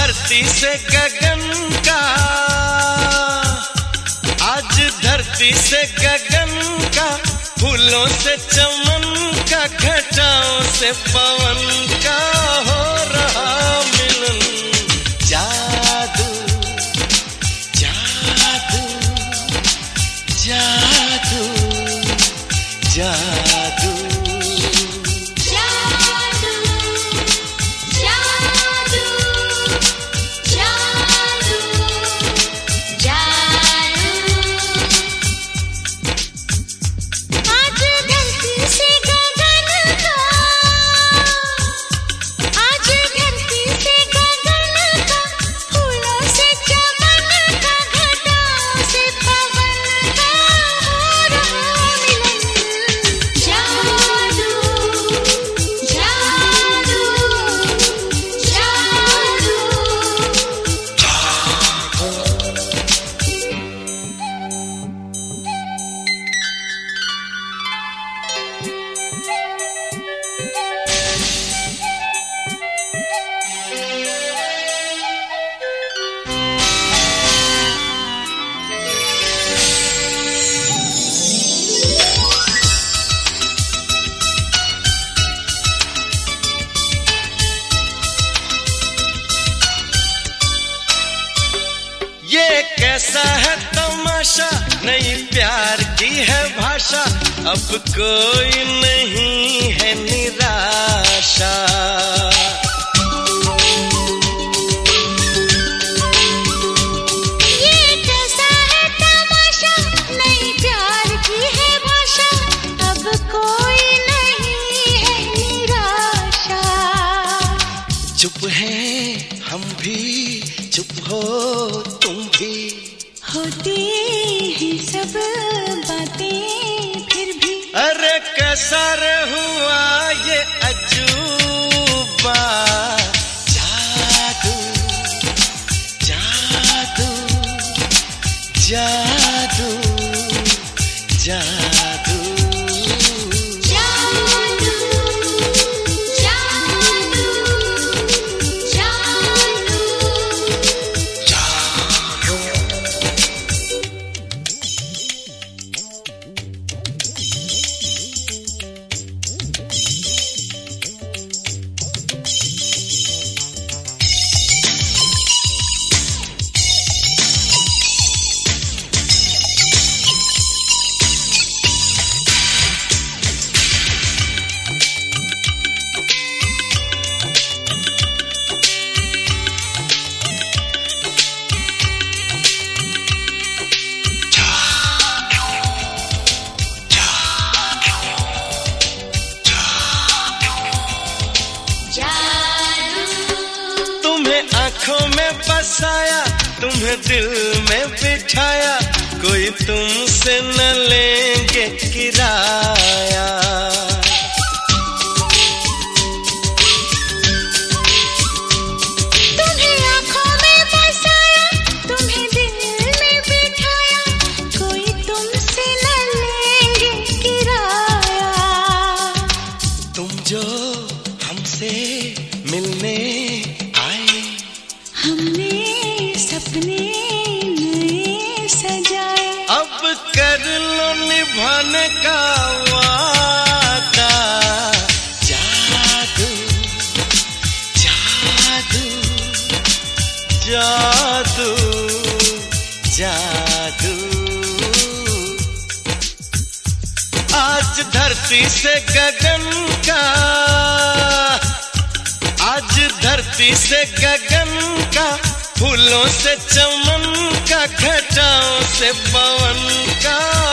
धरती से गगन का, आज धरती से गगन का, फूलों से चमन का, घटाओं से पवन का हो रहा मिलन। जादू जादू जादू जादू कैसा है तमाशा, नई प्यार की है भाषा, अब कोई नहीं है निराशा। ये कैसा है तमाशा, नई प्यार की है भाषा, अब कोई नहीं है निराशा। चुप है हम भी, चुप हो तुम भी, होती ही सब बातें फिर भी। अरे कैसा रे हुआ ये अजूबा, जादू जादू जादू जादू आँखों में बसाया, तुम्हें दिल में बिठाया, कोई तुमसे न लेंगे किराया। तुम्हें आँखों में बसाया, तुम्हें दिल में बिठाया, कोई तुमसे न लेंगे किराया। तुम जो हमसे मिलने हमने सपने नए सजाए, अब कर लो निभाने का वादा। जादू जादू जादू जादू, आज धरती से गगन का, आज धरती से गगन का, फूलों से चमन का, घटाओं से पवन का